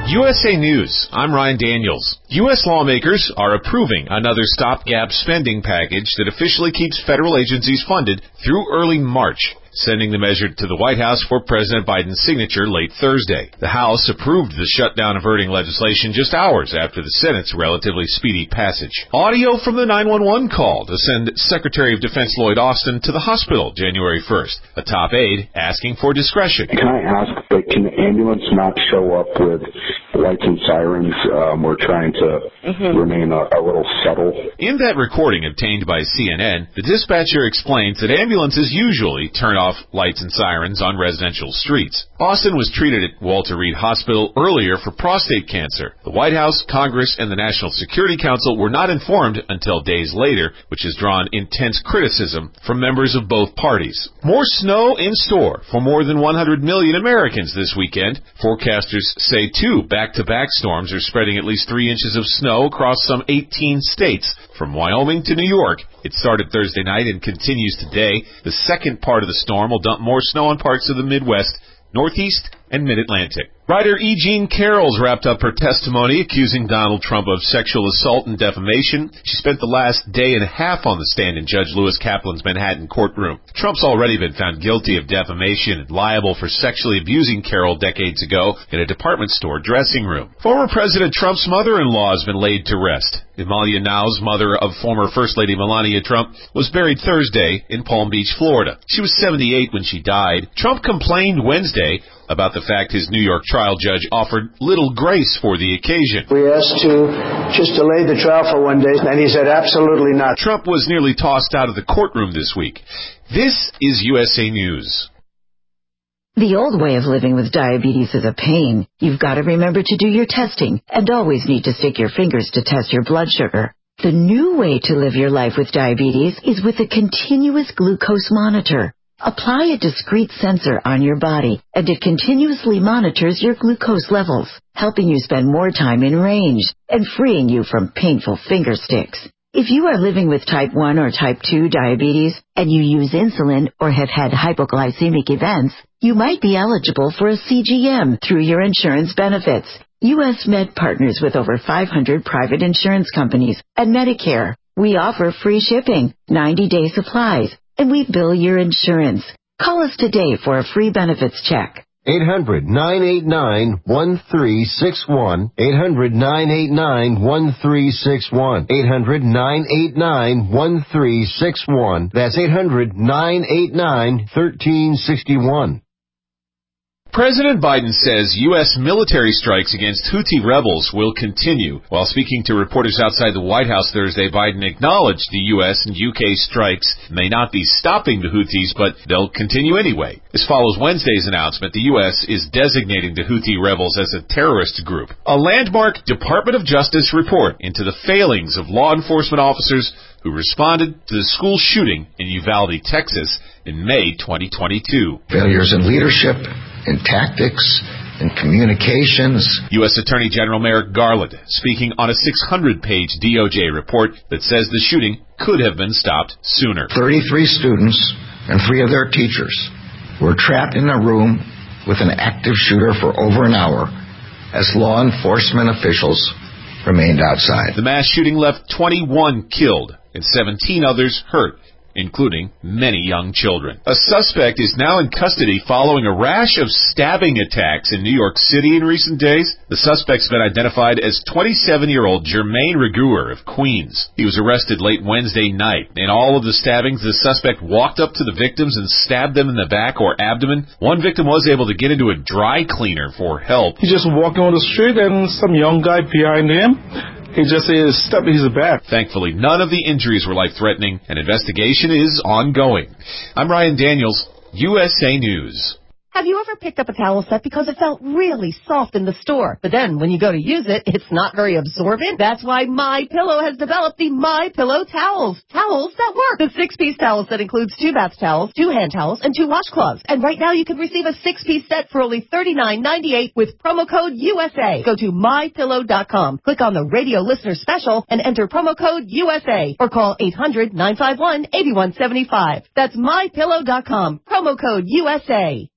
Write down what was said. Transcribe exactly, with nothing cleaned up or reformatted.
U S A News, I'm Ryan Daniels. U S lawmakers are approving another stopgap spending package that officially keeps federal agencies funded through early March, sending the measure to the White House for President Biden's signature late Thursday. The House approved the shutdown-averting legislation just hours after the Senate's relatively speedy passage. Audio from the nine one one call to send Secretary of Defense Lloyd Austin to the hospital January first. A top aide asking for discretion. Can I ask, can the ambulance not show up with lights and sirens? Um, we're trying to mm-hmm. remain a, a little subtle. In that recording obtained by C N N, the dispatcher explains that ambulances usually turn off lights and sirens on residential streets. Austin was treated at Walter Reed Hospital earlier for prostate cancer. The White House, Congress, and the National Security Council were not informed until days later, which has drawn intense criticism from members of both parties. More snow in store for more than one hundred million Americans this weekend. Forecasters say two back-to-back storms are spreading at least three inches of snow across some eighteen states, from Wyoming to New York. It started Thursday night and continues today. The second part of the storm will dump more snow on parts of the Midwest, Northeast, and Mid-Atlantic. Writer E. Jean Carroll's wrapped up her testimony accusing Donald Trump of sexual assault and defamation. She spent the last day and a half on the stand in Judge Lewis Kaplan's Manhattan courtroom. Trump's already been found guilty of defamation and liable for sexually abusing Carroll decades ago in a department store dressing room. Former President Trump's mother-in-law has been laid to rest. Imalia Now's mother of former First Lady Melania Trump was buried Thursday in Palm Beach, Florida. She was seventy-eight when she died. Trump complained Wednesday about the fact his New York trial judge offered little grace for the occasion. We asked to just delay the trial for one day, and he said absolutely not. Trump was nearly tossed out of the courtroom this week. This is U S A News. The old way of living with diabetes is a pain. You've got to remember to do your testing and always need to stick your fingers to test your blood sugar. The new way to live your life with diabetes is with a continuous glucose monitor. Apply a discrete sensor on your body, and it continuously monitors your glucose levels, helping you spend more time in range and freeing you from painful finger sticks. If you are living with type one or type two diabetes and you use insulin or have had hypoglycemic events, you might be eligible for a C G M through your insurance benefits. U S Med partners with over five hundred private insurance companies and Medicare. We offer free shipping, ninety-day supplies, and we bill your insurance. Call us today for a free benefits check. eight hundred, nine eight nine, one three six one. eight hundred, nine eight nine, one three six one. eight hundred, nine eight nine, one three six one. That's eight hundred, nine eight nine, one three six one. President Biden says U S military strikes against Houthi rebels will continue. While speaking to reporters outside the White House Thursday, Biden acknowledged the U S and U K strikes may not be stopping the Houthis, but they'll continue anyway. This follows Wednesday's announcement the U S is designating the Houthi rebels as a terrorist group. A landmark Department of Justice report into the failings of law enforcement officers who responded to the school shooting in Uvalde, Texas in May twenty twenty-two. Failures in leadership, in tactics, in communications. U S Attorney General Merrick Garland speaking on a six hundred page D O J report that says the shooting could have been stopped sooner. thirty-three students and three of their teachers were trapped in a room with an active shooter for over an hour as law enforcement officials remained outside. The mass shooting left twenty-one killed and seventeen others hurt, including many young children. A suspect is now in custody following a rash of stabbing attacks in New York City in recent days. The suspect's been identified as twenty-seven-year-old Jermaine Reguer of Queens. He was arrested late Wednesday night. In all of the stabbings, the suspect walked up to the victims and stabbed them in the back or abdomen. One victim was able to get into a dry cleaner for help. He just walking on the street and some young guy behind him, he just is stabbed his back. Thankfully, none of the injuries were life-threatening, and investigation is ongoing. I'm Ryan Daniels, U S A News. Have you ever picked up a towel set because it felt really soft in the store, but then when you go to use it, it's not very absorbent? That's why MyPillow has developed the MyPillow towels. Towels that work. The six-piece towel set includes two bath towels, two hand towels, and two washcloths. And right now you can receive a six-piece set for only thirty-nine ninety-eight with promo code U S A. Go to my pillow dot com, click on the radio listener special, and enter promo code U S A, or call eight hundred, nine five one, eight one seven five. That's my pillow dot com, promo code U S A.